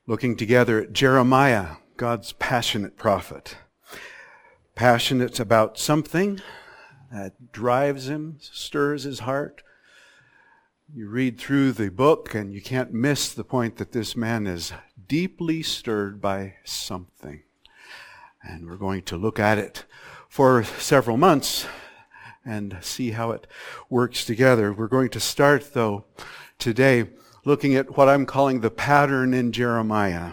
looking together at Jeremiah, God's passionate prophet. Passionate about something that drives him, stirs his heart. You read through the book and you can't miss the point that this man is deeply stirred by something. And we're going to look at it for several months and see how it works together. We're going to start, though, today looking at what I'm calling the pattern in Jeremiah.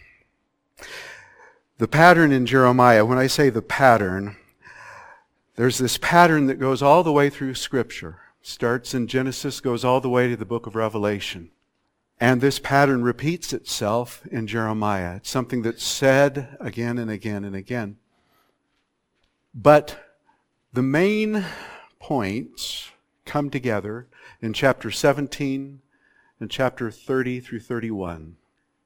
The pattern in Jeremiah, when I say the pattern, there's this pattern that goes all the way through Scripture. Starts in Genesis, goes all the way to the book of Revelation. And this pattern repeats itself in Jeremiah. It's something that's said again and again and again. But the main points come together in chapter 17 and chapter 30 through 31.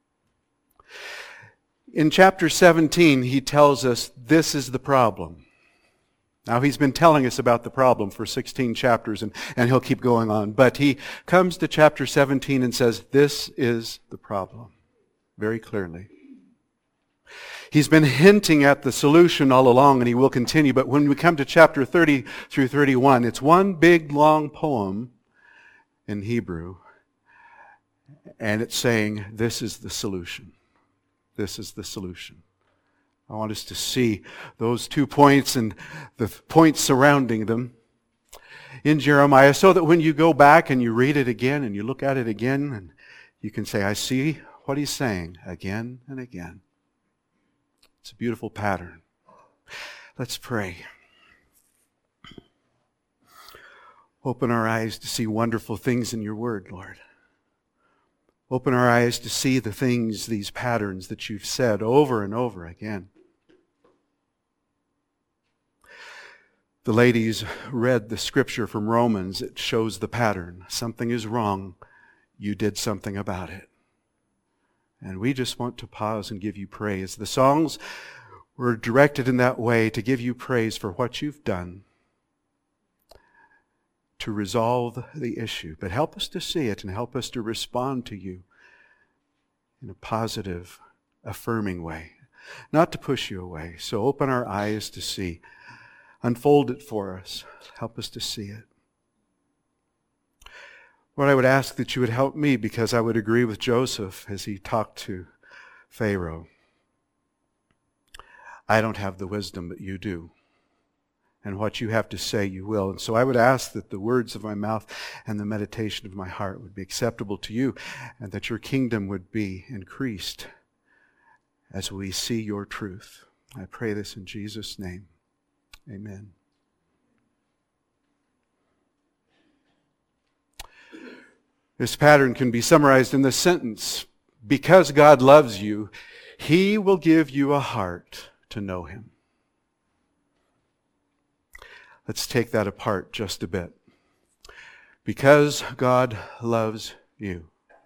In chapter 17, he tells us this is the problem. Now, he's been telling us about the problem for 16 chapters, and he'll keep going on. But he comes to chapter 17 and says, this is the problem, very clearly. He's been hinting at the solution all along, and he will continue. But when we come to chapter 30 through 31, it's one big, long poem in Hebrew, and it's saying, this is the solution. This is the solution. I want us to see those 2 points and the points surrounding them in Jeremiah so that when you go back and you read it again and you look at it again, and you can say, I see what he's saying again and again. It's a beautiful pattern. Let's pray. Open our eyes to see wonderful things in your word, Lord. Open our eyes to see the things, these patterns that you've said over and over again. The ladies read the scripture from Romans. It shows the pattern. Something is wrong. You did something about it. And we just want to pause and give you praise. The songs were directed in that way to give you praise for what you've done to resolve the issue. But help us to see it and help us to respond to you in a positive, affirming way, not to push you away. So open our eyes to see. Unfold it for us. Help us to see it. Lord, I would ask that you would help me because I would agree with Joseph as he talked to Pharaoh. I don't have the wisdom, but you do. And what you have to say, you will. And so I would ask that the words of my mouth and the meditation of my heart would be acceptable to you, and that your kingdom would be increased as we see your truth. I pray this in Jesus' name. Amen. This pattern can be summarized in this sentence. Because God loves you, he will give you a heart to know him. Let's take that apart just a bit. Because God loves you.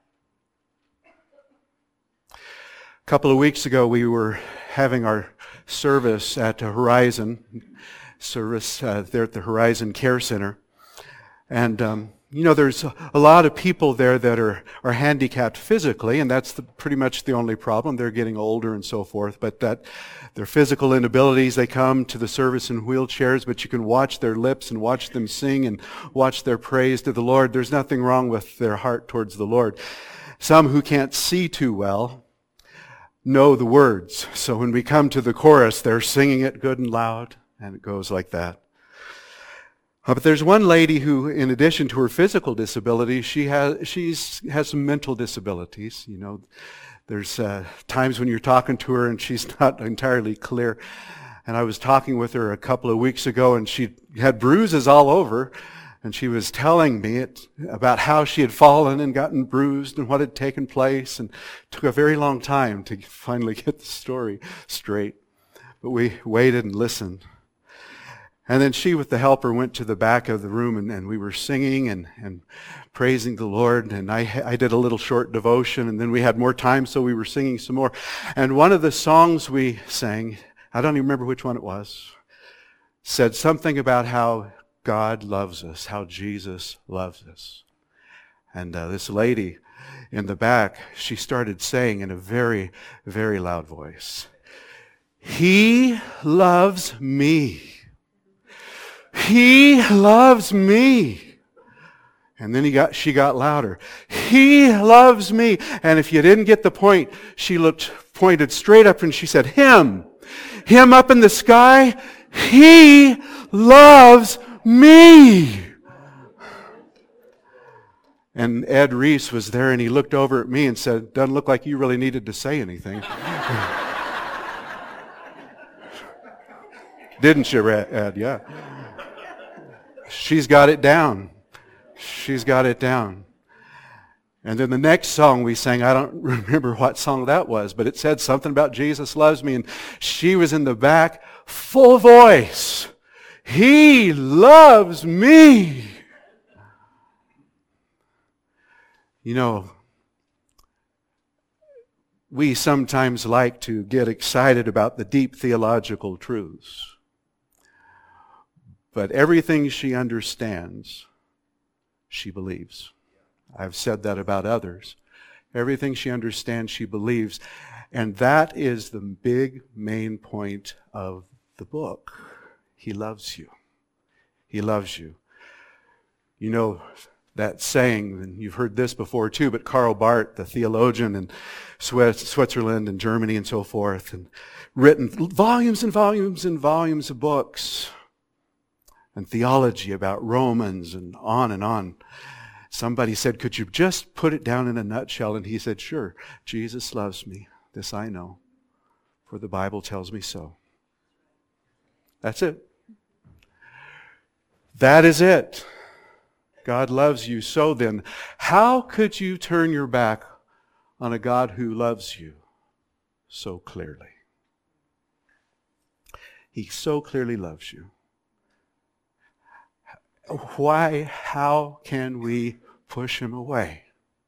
A couple of weeks ago, we were having our service at Horizon, there at the Horizon Care Center. And, there's a lot of people there that are handicapped physically, and that's pretty much the only problem. They're getting older and so forth, but that their physical inabilities, they come to the service in wheelchairs, but you can watch their lips and watch them sing and watch their praise to the Lord. There's nothing wrong with their heart towards the Lord. Some who can't see too well know the words. So when we come to the chorus, they're singing it good and loud, and it goes like that. But there's one lady who, in addition to her physical disability, she has some mental disabilities. There's times when you're talking to her and she's not entirely clear. And I was talking with her a couple of weeks ago, and she had bruises all over. And she was telling me about how she had fallen and gotten bruised and what had taken place. And it took a very long time to finally get the story straight. But we waited and listened. And then she, with the helper, went to the back of the room, and we were singing and praising the Lord. And I did a little short devotion, and then we had more time, so we were singing some more. And one of the songs we sang, I don't even remember which one it was, said something about how God loves us, how Jesus loves us. And this lady in the back, she started saying in a very, very loud voice, "He loves me. He loves me." And then she got louder. "He loves me." And if you didn't get the point, she pointed straight up and she said, Him up in the sky, He loves me. And Ed Reese was there and he looked over at me and said, "Doesn't look like you really needed to say anything." Didn't you, Ed? Yeah. She's got it down. She's got it down. And then the next song we sang, I don't remember what song that was, but it said something about Jesus loves me. And she was in the back, full voice. "He loves me." You know, we sometimes like to get excited about the deep theological truths. But everything she understands, she believes. I've said that about others. Everything she understands, she believes. And that is the big main point of the book. He loves you. He loves you. You know that saying, and you've heard this before too, but Karl Barth, the theologian in Switzerland and Germany and so forth, and written volumes and volumes and volumes of books and theology about Romans and on and on. Somebody said, "Could you just put it down in a nutshell?" And he said, "Sure. Jesus loves me. This I know, for the Bible tells me so." That's it. That is it. God loves you. So then, how could you turn your back on a God who loves you so clearly? He so clearly loves you. How can we push him away?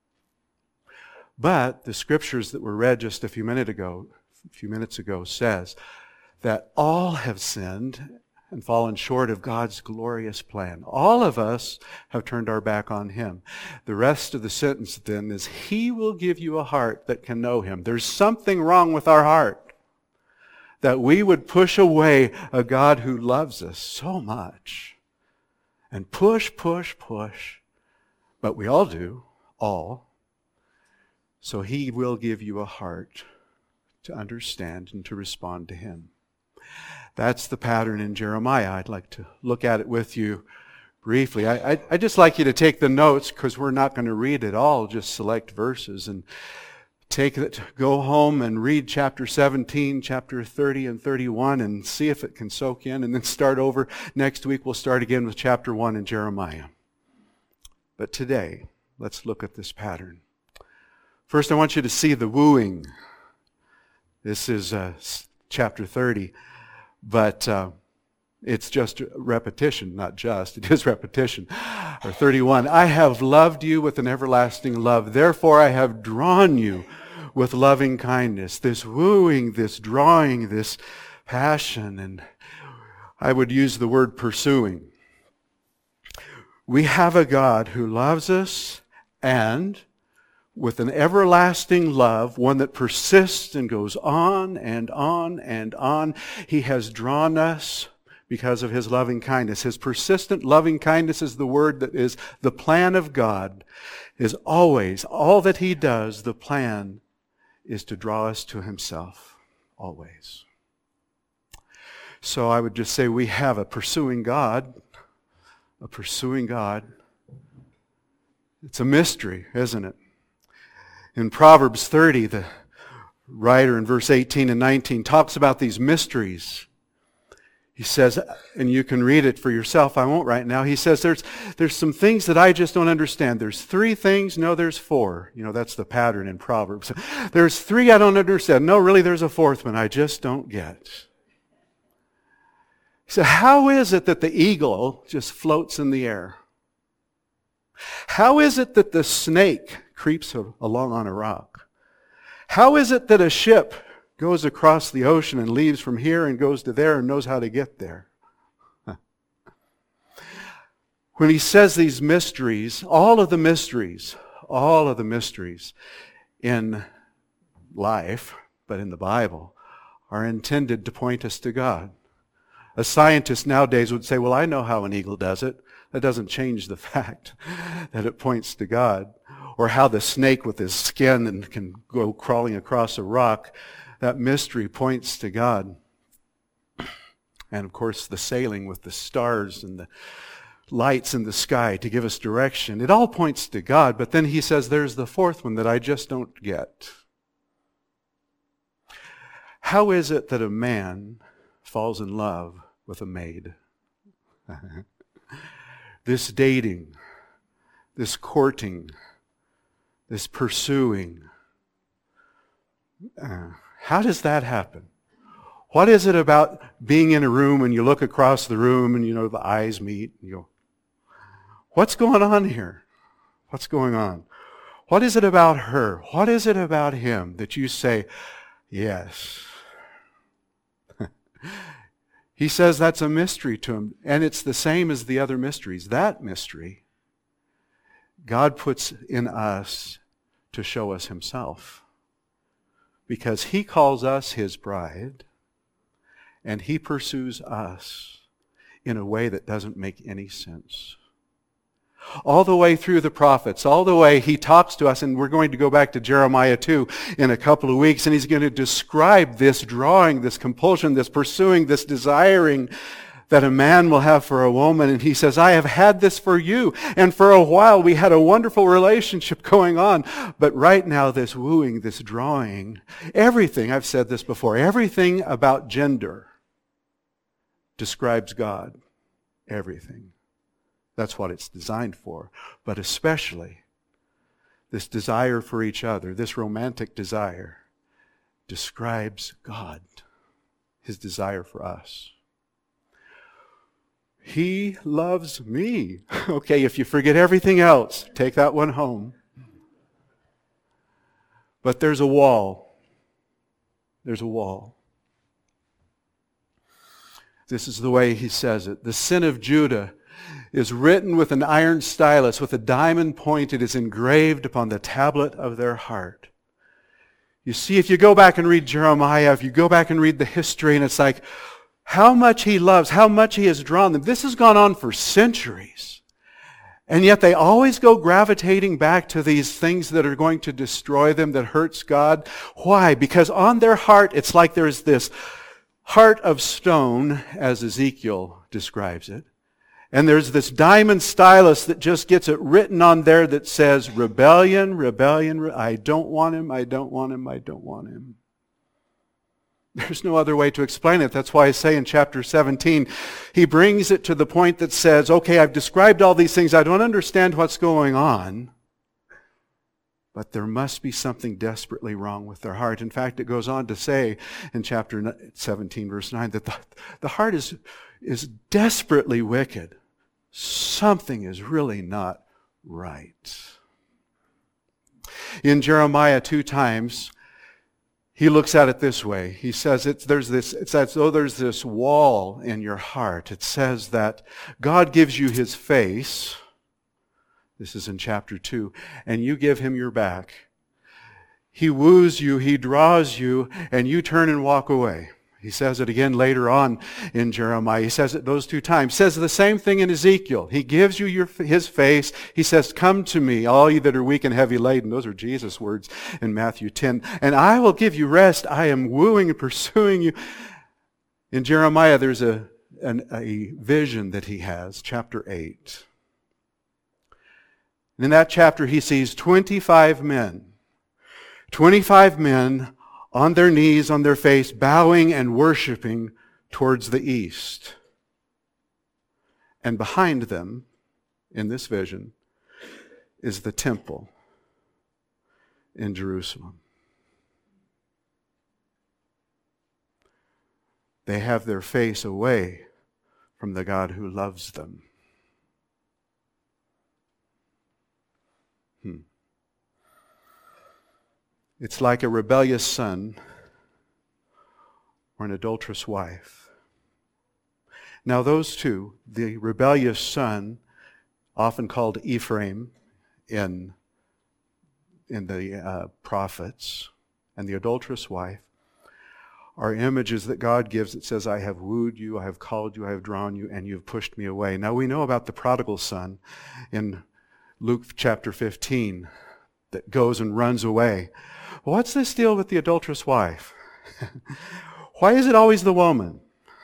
But the scriptures that were read just a few minutes ago says that all have sinned and fallen short of God's glorious plan. All of us have turned our back on him. The rest of the sentence then is, He will give you a heart that can know him. There's something wrong with our heart, that we would push away a God who loves us so much. And push. But we all do, all. So he will give you a heart to understand and to respond to him. That's the pattern in Jeremiah. I'd like to look at it with you briefly. I'd just like you to take the notes, because we're not going to read it all, just select verses, and take it, go home and read chapter 17, chapter 30 and 31 and see if it can soak in, and then start over. Next week we'll start again with chapter 1 in Jeremiah. But today, let's look at this pattern. First, I want you to see the wooing. This is chapter 30, but it's just repetition, not just. It is repetition. Or 31. "I have loved you with an everlasting love. Therefore I have drawn you with loving kindness." This wooing, this drawing, this passion, and I would use the word pursuing. We have a God who loves us, and with an everlasting love, one that persists and goes on and on and on, he has drawn us because of his loving kindness. His persistent loving kindness is the word that is the plan of God, is always, all that he does, the plan is to draw us to himself, always. So I would just say we have a pursuing God, a pursuing God. It's a mystery, isn't it? In Proverbs 30, the writer in verse 18 and 19 talks about these mysteries. He says, and you can read it for yourself, I won't right now. He says, there's some things that I just don't understand. There's 3 things. No, there's 4. You know, that's the pattern in Proverbs. There's 3 I don't understand. No, really, there's a 4th one I just don't get. So how is it that the eagle just floats in the air? How is it that the snake creeps along on a rock? How is it that a ship goes across the ocean and leaves from here and goes to there and knows how to get there? When he says these mysteries, all of the mysteries all of the mysteries in life, but in the Bible, are intended to point us to God. A scientist nowadays would say, well, I know how an eagle does it. That doesn't change the fact that it points to God. Or how the snake with his skin and can go crawling across a rock, that mystery points to God. And of course the sailing with the stars and the lights in the sky to give us direction. It all points to God, but then he says there's the fourth one that I just don't get. How is it that a man falls in love with a maid? This dating, this courting, this pursuing. How does that happen? What is it about being in a room and you look across the room and the eyes meet and you go, what's going on here? What's going on? What is it about her? What is it about him that you say, yes? He says that's a mystery to him, and it's the same as the other mysteries. That mystery, God puts in us to show us himself. Because he calls us his bride, and he pursues us in a way that doesn't make any sense. All the way through the prophets, all the way he talks to us, and we're going to go back to Jeremiah 2 in a couple of weeks, and he's going to describe this drawing, this compulsion, this pursuing, this desiring that a man will have for a woman. And he says, I have had this for you. And for a while we had a wonderful relationship going on. But right now this wooing, this drawing, everything, I've said this before, everything about gender describes God. Everything. That's what it's designed for. But especially this desire for each other, this romantic desire, describes God, his desire for us. He loves me. Okay, if you forget everything else, take that one home. But there's a wall. There's a wall. This is the way he says it. The sin of Judah is written with an iron stylus, with a diamond point. It is engraved upon the tablet of their heart. You see, if you go back and read Jeremiah, if you go back and read the history, and it's like, how much he loves, how much he has drawn them. This has gone on for centuries. And yet they always go gravitating back to these things that are going to destroy them, that hurts God. Why? Because on their heart, it's like there's this heart of stone, as Ezekiel describes it. And there's this diamond stylus that just gets it written on there that says, rebellion, rebellion, I don't want him, I don't want him, I don't want him. There's no other way to explain it. That's why I say in chapter 17, he brings it to the point that says, okay, I've described all these things. I don't understand what's going on, but there must be something desperately wrong with their heart. In fact, it goes on to say in chapter 17, verse 9, that the heart is desperately wicked. Something is really not right. In Jeremiah 2 times, he looks at it this way. He says it's as though there's this wall in your heart. It says that God gives you his face. This is in chapter 2. And you give him your back. He woos you, he draws you, and you turn and walk away. He says it again later on in Jeremiah. He says it those 2 times. He says the same thing in Ezekiel. He gives you his face. He says, come to me, all you that are weak and heavy laden. Those are Jesus' words in Matthew 10. And I will give you rest. I am wooing and pursuing you. In Jeremiah, there's a vision that he has, chapter 8. And in that chapter, he sees 25 men. 25 men on their knees, on their face, bowing and worshiping towards the east. And behind them, in this vision, is the temple in Jerusalem. They have their face away from the God who loves them. It's like a rebellious son or an adulterous wife. Now those two, the rebellious son, often called Ephraim in prophets and the adulterous wife are images that God gives that says, I have wooed you, I have called you, I have drawn you, and you have pushed me away. Now we know about the prodigal son in Luke chapter 15 that goes and runs away. What's this deal with the adulterous wife? Why is it always the woman?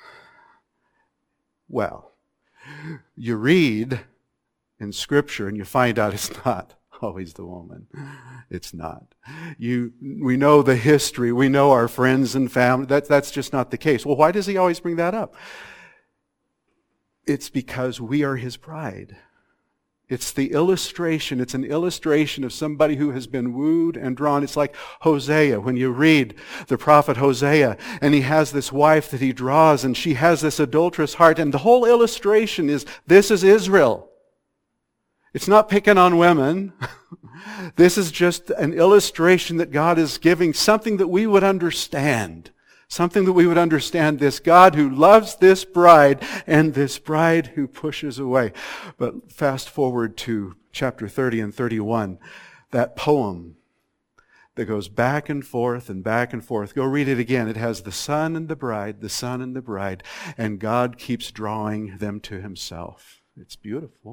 Well, you read in Scripture and you find out it's not always the woman. It's not. We know the history. We know our friends and family. That's just not the case. Well, why does he always bring that up? It's because we are his bride. It's the illustration. It's an illustration of somebody who has been wooed and drawn. It's like Hosea. When you read the prophet Hosea, and he has this wife that he draws, and she has this adulterous heart, and the whole illustration is, this is Israel. It's not picking on women. This is just an illustration that God is giving, something that we would understand. Something that we would understand, this God who loves this bride and this bride who pushes away. But fast forward to chapter 30 and 31, that poem that goes back and forth and back and forth. Go read it again. It has the son and the bride, the son and the bride, and God keeps drawing them to himself. It's beautiful.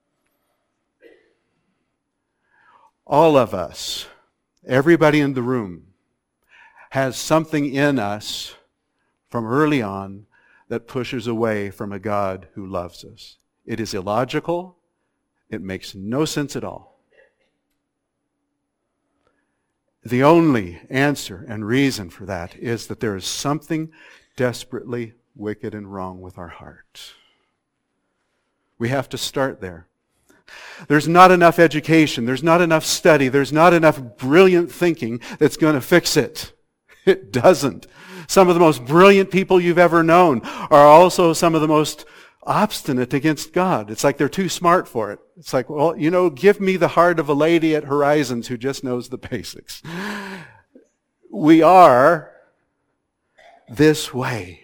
All of us, everybody in the room, has something in us from early on that pushes away from a God who loves us. It is illogical. It makes no sense at all. The only answer and reason for that is that there is something desperately wicked and wrong with our heart. We have to start there. There's not enough education. There's not enough study. There's not enough brilliant thinking that's going to fix it. It doesn't. Some of the most brilliant people you've ever known are also some of the most obstinate against God. It's like they're too smart for it. It's like, well, give me the heart of a lady at Horizons who just knows the basics. We are this way.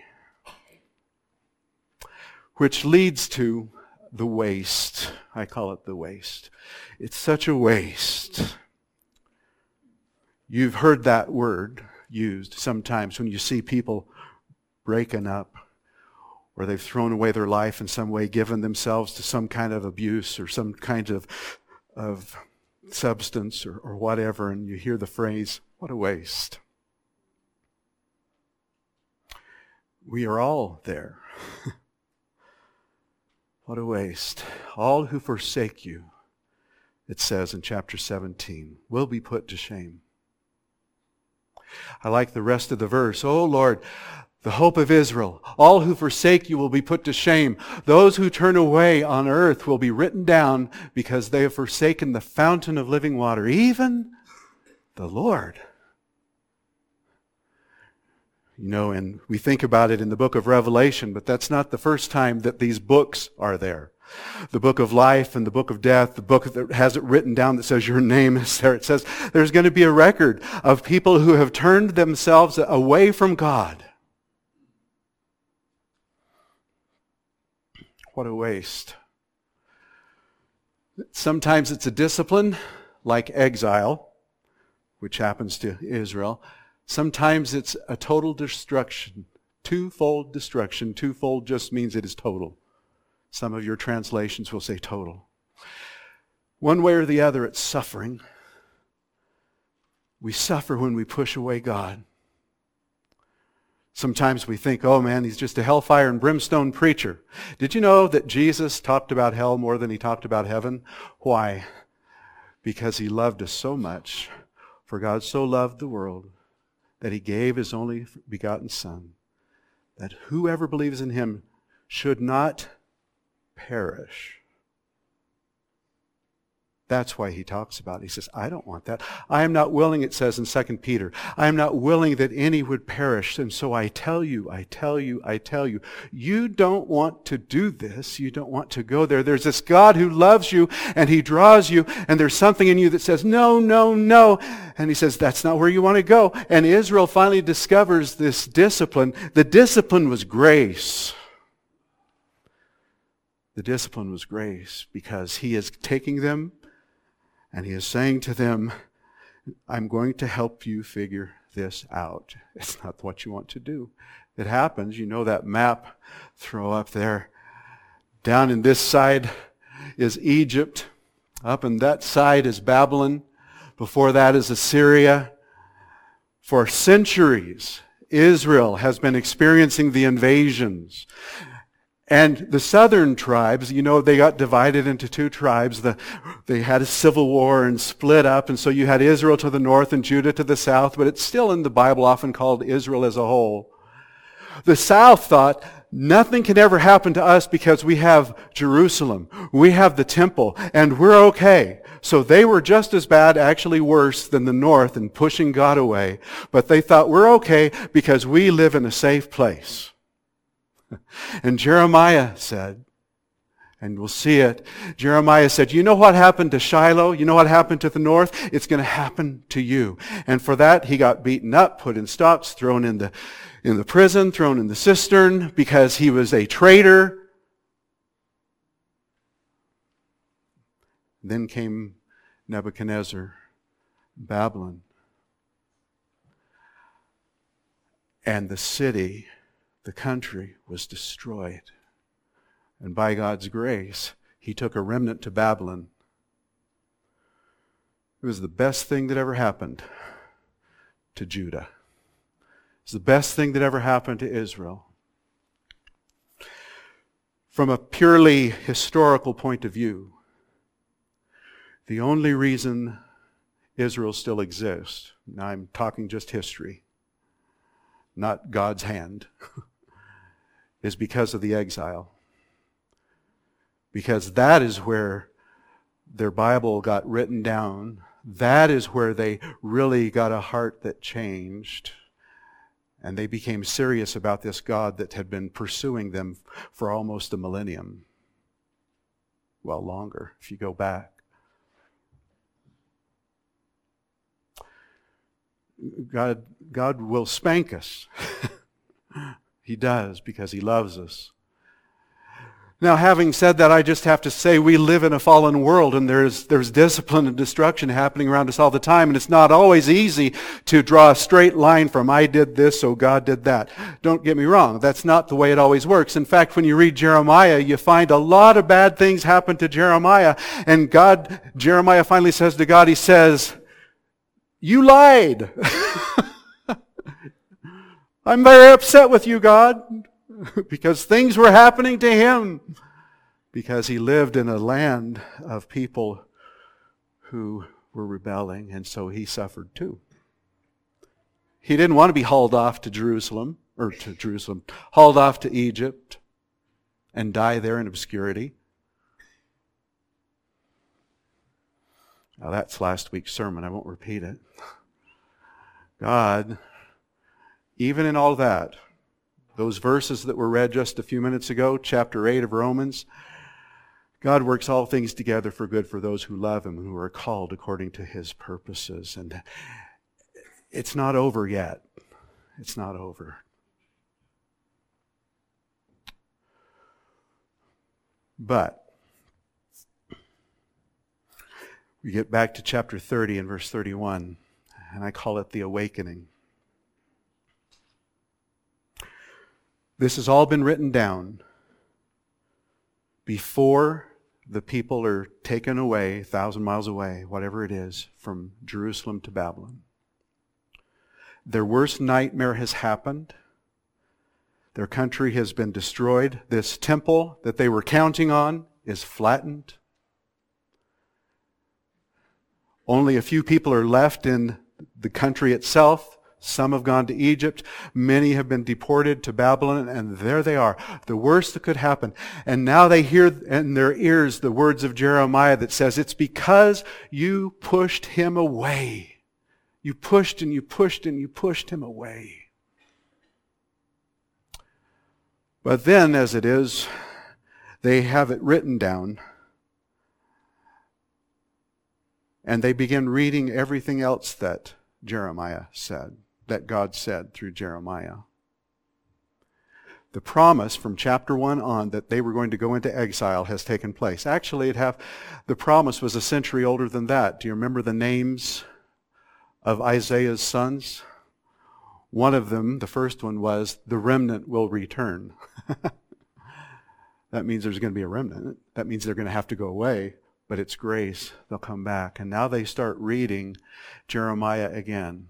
Which leads to the waste. I call it the waste. It's such a waste. You've heard that word used sometimes when you see people breaking up, or they've thrown away their life in some way, given themselves to some kind of abuse or some kind of substance or whatever, and you hear the phrase, what a waste. We are all there. What a waste. All who forsake you, it says in chapter 17, will be put to shame. I like the rest of the verse. Oh Lord, the hope of Israel, all who forsake you will be put to shame. Those who turn away on earth will be written down because they have forsaken the fountain of living water, even the Lord. And we think about it in the book of Revelation, but that's not the first time that these books are there. The book of life and the book of death, the book that has it written down that says your name is there. It says there's going to be a record of people who have turned themselves away from God. What a waste. Sometimes it's a discipline, like exile, which happens to Israel. Sometimes it's a total destruction, twofold destruction. Twofold just means it is total. Some of your translations will say total. One way or the other, it's suffering. We suffer when we push away God. Sometimes we think, oh man, he's just a hellfire and brimstone preacher. Did you know that Jesus talked about hell more than he talked about heaven? Why? Because he loved us so much. For God so loved the world that he gave his only begotten Son, that whoever believes in him should not perish. That's why he talks about it. He says, I don't want that. I am not willing, it says in 2 Peter, I am not willing that any would perish. And so I tell you, you don't want to do this. You don't want to go there. There's this God who loves you and he draws you, and there's something in you that says, no, no, no. And he says, that's not where you want to go. And Israel finally discovers this discipline. The discipline was grace. The discipline was grace because he is taking them and he is saying to them, I'm going to help you figure this out. It's not what you want to do. It happens. You know that map, throw up there. Down in this side is Egypt. Up in that side is Babylon. Before that is Assyria. For centuries, Israel has been experiencing the invasions. And the southern tribes, you know, they got divided into two tribes. They had a civil war and split up. And so you had Israel to the north and Judah to the south. But it's still in the Bible often called Israel as a whole. The south thought, nothing can ever happen to us because we have Jerusalem. We have the temple. And we're okay. So they were just as bad, actually worse than the north in pushing God away. But they thought, we're okay because we live in a safe place. And Jeremiah said, and we'll see it, Jeremiah said, you know what happened to Shiloh? You know what happened to the north? It's going to happen to you. And for that, he got beaten up, put in stocks, thrown in the prison, thrown in the cistern because he was a traitor. Then came Nebuchadnezzar, Babylon. And the city, the country, was destroyed. And by God's grace, he took a remnant to Babylon. It was the best thing that ever happened to Judah. It's the best thing that ever happened to Israel. From a purely historical point of view, the only reason Israel still exists, now I'm talking just history, not God's hand, is because of the exile. Because that is where their Bible got written down. That is where they really got a heart that changed. And they became serious about this God that had been pursuing them for almost a millennium. Well, longer, if you go back. God will spank us. He does, because he loves us. Now, having said that, I just have to say we live in a fallen world, and there's discipline and destruction happening around us all the time, and it's not always easy to draw a straight line from I did this, so God did that. Don't get me wrong, that's not the way it always works. In fact, when you read Jeremiah, you find a lot of bad things happen to Jeremiah, and Jeremiah finally says to God, he says, you lied. I'm very upset with you, God, because things were happening to him, because he lived in a land of people who were rebelling, and so he suffered too. He didn't want to be hauled off to hauled off to Egypt and die there in obscurity. Now that's last week's sermon. I won't repeat it. God, even in all that, those verses that were read just a few minutes ago, chapter 8 of Romans, God works all things together for good for those who love him and who are called according to his purposes. And it's not over yet. It's not over. But we get back to chapter 30 and verse 31, and I call it the awakening. This has all been written down before the people are taken away, 1,000 miles away, whatever it is, from Jerusalem to Babylon. Their worst nightmare has happened. Their country has been destroyed. This temple that they were counting on is flattened. Only a few people are left in the country itself. Some have gone to Egypt. Many have been deported to Babylon, and there they are. The worst that could happen. And now they hear in their ears the words of Jeremiah that says, it's because you pushed him away. You pushed and you pushed and you pushed him away. But then, as it is, they have it written down. And they begin reading everything else that Jeremiah said, that God said through Jeremiah. The promise from chapter 1 on that they were going to go into exile has taken place. Actually, the promise was a century older than that. Do you remember the names of Isaiah's sons. One of them, the first one, was the remnant will return. That means there's going to be a remnant. That means they're going to have to go away, but it's grace. They'll come back. And now they start reading Jeremiah again.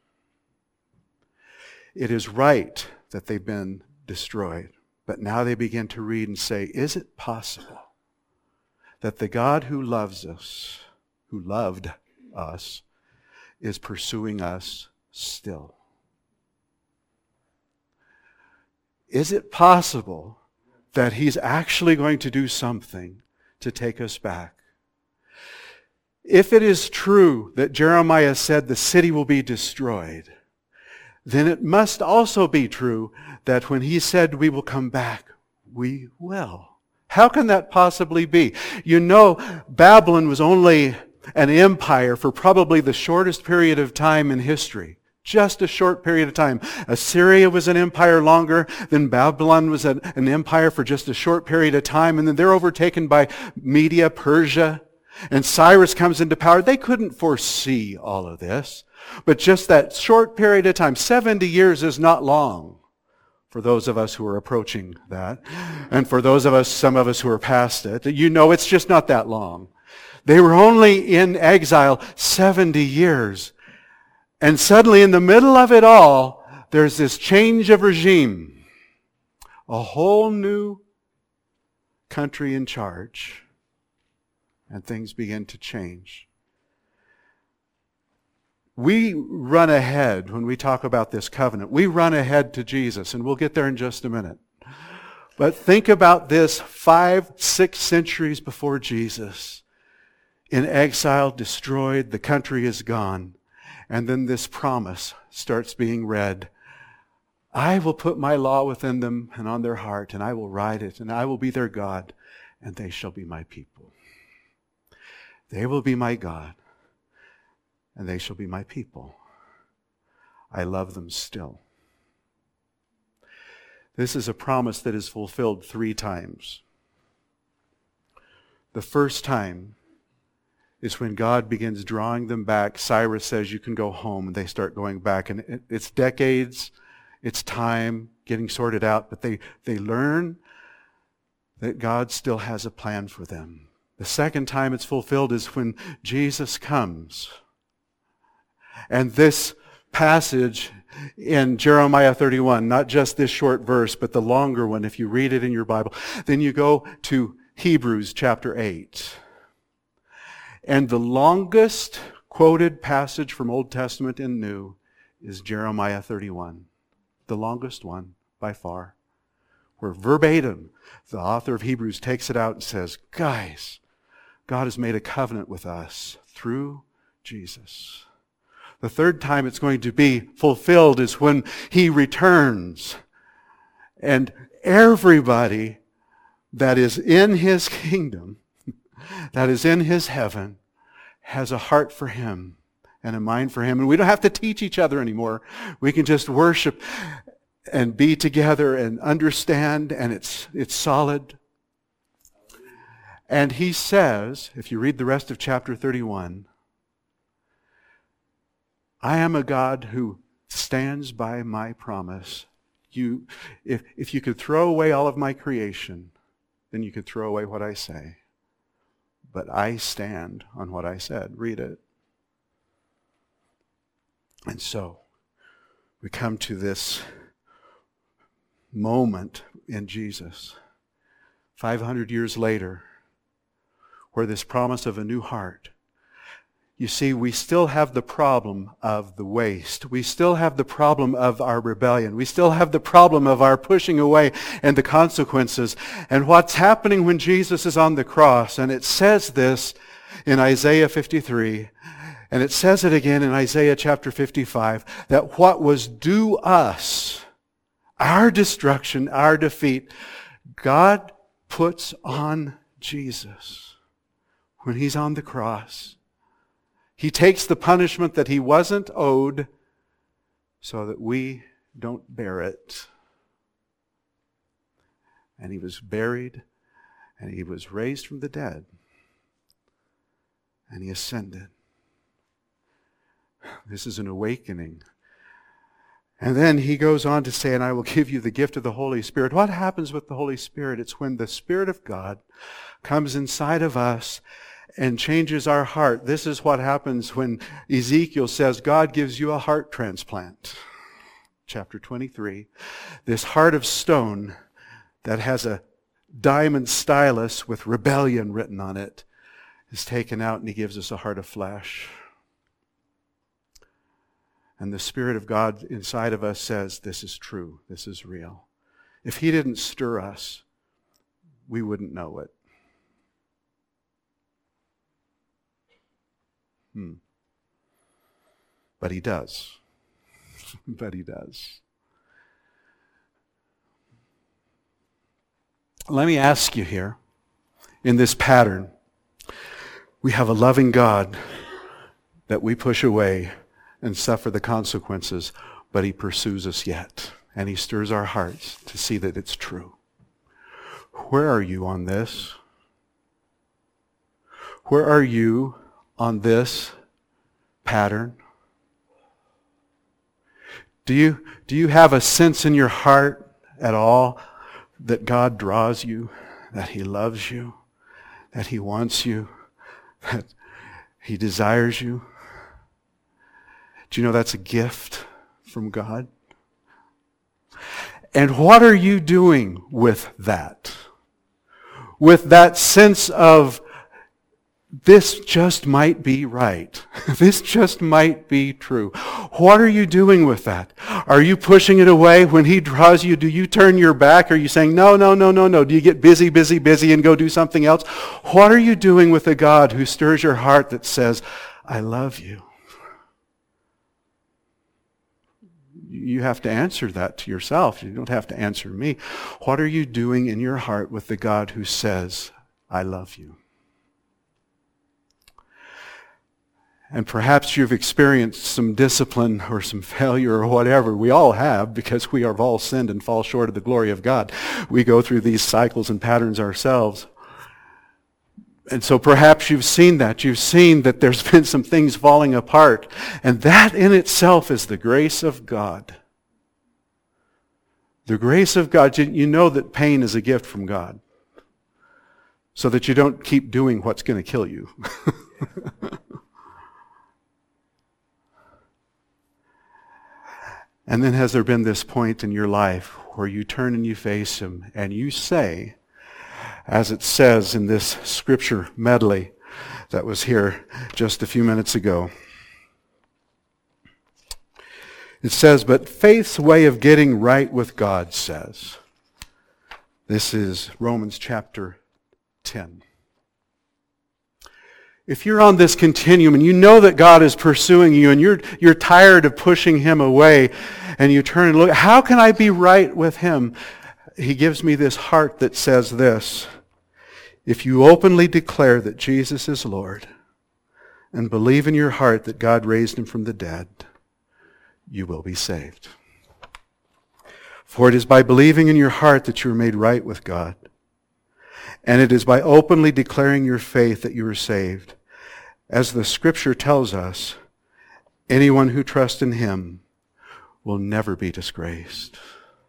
It is right that they've been destroyed, but now they begin to read and say, is it possible that the God who loves us, who loved us, is pursuing us still? Is it possible that he's actually going to do something to take us back? If it is true that Jeremiah said the city will be destroyed, then it must also be true that when he said we will come back, we will. How can that possibly be? You know, Babylon was only an empire for probably the shortest period of time in history. Just a short period of time. Assyria was an empire longer, then Babylon was an empire for just a short period of time, and then they're overtaken by Media, Persia, and Cyrus comes into power. They couldn't foresee all of this, but just that short period of time, 70 years is not long for those of us who are approaching that, and for those of us, some of us who are past it. You know it's just not that long. They were only in exile 70 years. And suddenly, in the middle of it all, there's this change of regime. A whole new country in charge. And things begin to change. We run ahead when we talk about this covenant. We run ahead to Jesus, and we'll get there in just a minute. But think about this 5-6 centuries before Jesus. In exile, destroyed, the country is gone. And then this promise starts being read. I will put my law within them and on their heart, and I will write it, and I will be their God, and they shall be my people. They will be my God, and they shall be my people. I love them still. This is a promise that is fulfilled 3 times. The first time is when God begins drawing them back. Cyrus says, you can go home, and they start going back. And it's decades, it's time getting sorted out, but they learn that God still has a plan for them. The second time it's fulfilled is when Jesus comes. And this passage in Jeremiah 31, not just this short verse, but the longer one, if you read it in your Bible, then you go to Hebrews chapter 8. And the longest quoted passage from Old Testament and New is Jeremiah 31. The longest one by far. Where verbatim, the author of Hebrews takes it out and says, guys, God has made a covenant with us through Jesus. The third time it's going to be fulfilled is when he returns. And everybody that is in his kingdom, that is in his heaven, has a heart for him and a mind for him. And we don't have to teach each other anymore. We can just worship and be together and understand, and it's solid. And he says, if you read the rest of chapter 31, I am a God who stands by my promise. If you could throw away all of my creation, then you could throw away what I say. But I stand on what I said. Read it. And so, we come to this moment in Jesus, 500 years later, where this promise of a new heart. You see, we still have the problem of the waste. We still have the problem of our rebellion. We still have the problem of our pushing away and the consequences. And what's happening when Jesus is on the cross, and it says this in Isaiah 53, and it says it again in Isaiah chapter 55, that what was due us, our destruction, our defeat, God puts on Jesus when he's on the cross. He takes the punishment that he wasn't owed so that we don't bear it. And he was buried, and he was raised from the dead, and he ascended. This is an awakening. And then he goes on to say, and I will give you the gift of the Holy Spirit. What happens with the Holy Spirit? It's when the Spirit of God comes inside of us and changes our heart. This is what happens when Ezekiel says God gives you a heart transplant. Chapter 23. This heart of stone that has a diamond stylus with rebellion written on it is taken out, and he gives us a heart of flesh. And the Spirit of God inside of us says, this is true, this is real. If he didn't stir us, we wouldn't know it. But he does. But he does. Let me ask you here, in this pattern, we have a loving God that we push away and suffer the consequences, but he pursues us yet, and he stirs our hearts to see that it's true. Where are you on this? Where are you on this pattern? Do you have a sense in your heart at all that God draws you, that he loves you, that he wants you, that he desires you? Do you know that's a gift from God? And what are you doing with that? With that sense of, this just might be right. This just might be true. What are you doing with that? Are you pushing it away when he draws you? Do you turn your back? Are you saying, no? Do you get busy and go do something else? What are you doing with a God who stirs your heart that says, I love you? You have to answer that to yourself. You don't have to answer me. What are you doing in your heart with the God who says, I love you? And perhaps you've experienced some discipline or some failure or whatever. We all have, because we have all sinned and fall short of the glory of God. We go through these cycles and patterns ourselves. And so perhaps you've seen that. You've seen that there's been some things falling apart. And that in itself is the grace of God. The grace of God. You know that pain is a gift from God, so that you don't keep doing what's going to kill you. And then has there been this point in your life where you turn and you face him and you say, as it says in this scripture medley that was here just a few minutes ago. It says, but faith's way of getting right with God says. This is Romans chapter 10. If you're on this continuum and you know that God is pursuing you and you're tired of pushing him away, and you turn and look, how can I be right with him? He gives me this heart that says this: if you openly declare that Jesus is Lord and believe in your heart that God raised him from the dead, you will be saved. For it is by believing in your heart that you are made right with God. And it is by openly declaring your faith that you are saved. As the scripture tells us, anyone who trusts in him will never be disgraced.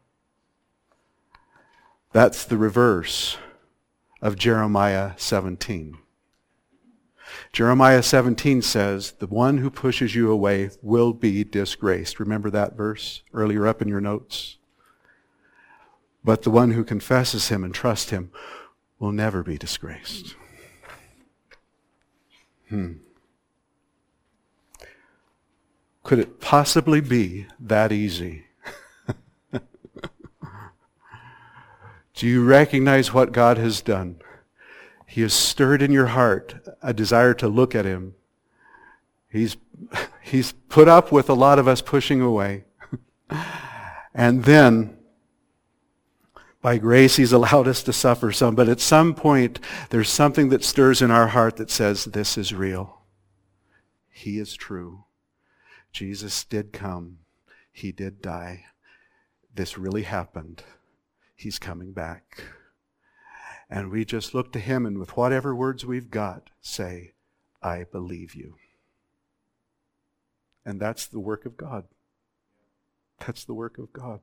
That's the reverse of Jeremiah 17. Jeremiah 17 says, the one who pushes you away will be disgraced. Remember that verse earlier up in your notes? But the one who confesses him and trusts him will never be disgraced. Could it possibly be that easy? Do you recognize what God has done? He has stirred in your heart a desire to look at him. He's put up with a lot of us pushing away. And then, by grace, he's allowed us to suffer some. But at some point, there's something that stirs in our heart that says, this is real. He is true. Jesus did come. He did die. This really happened. He's coming back. And we just look to him and with whatever words we've got, say, I believe you. And that's the work of God. That's the work of God.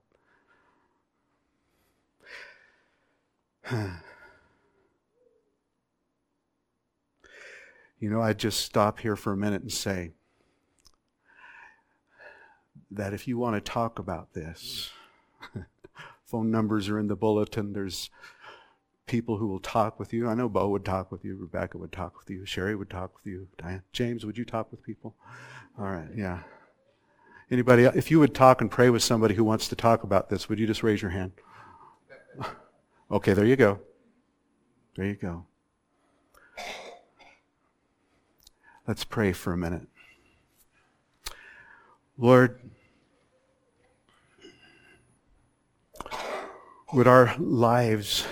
You know, I'd just stop here for a minute and say that if you want to talk about this, phone numbers are in the bulletin. There's people who will talk with you. I know Bo would talk with you. Rebecca would talk with you. Sherry would talk with you. Diane. James, would you talk with people? All right, yeah. Anybody, if you would talk and pray with somebody who wants to talk about this, would you just raise your hand? Okay, there you go. There you go. Let's pray for a minute. Lord, would our lives,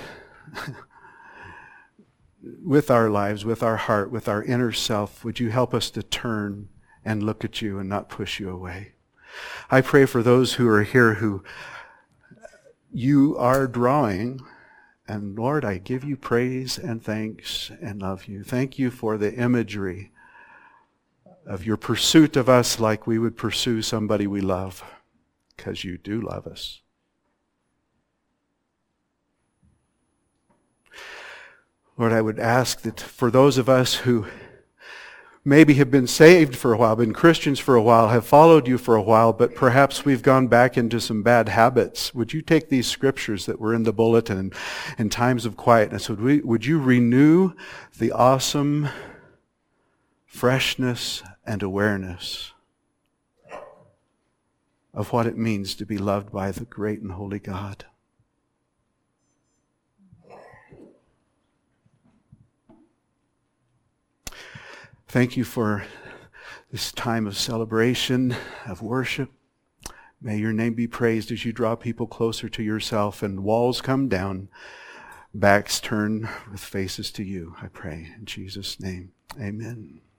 with our lives, with our heart, with our inner self, would you help us to turn and look at you and not push you away? I pray for those who are here who you are drawing, and Lord, I give you praise and thanks and love you. Thank you for the imagery of your pursuit of us like we would pursue somebody we love, because you do love us. Lord, I would ask that for those of us who maybe have been saved for a while, been Christians for a while, have followed you for a while, but perhaps we've gone back into some bad habits. Would you take these scriptures that were in the bulletin in times of quietness, would you renew the awesome freshness and awareness of what it means to be loved by the great and holy God? Thank you for this time of celebration, of worship. May your name be praised as you draw people closer to yourself and walls come down, backs turn with faces to you, I pray. In Jesus' name, amen.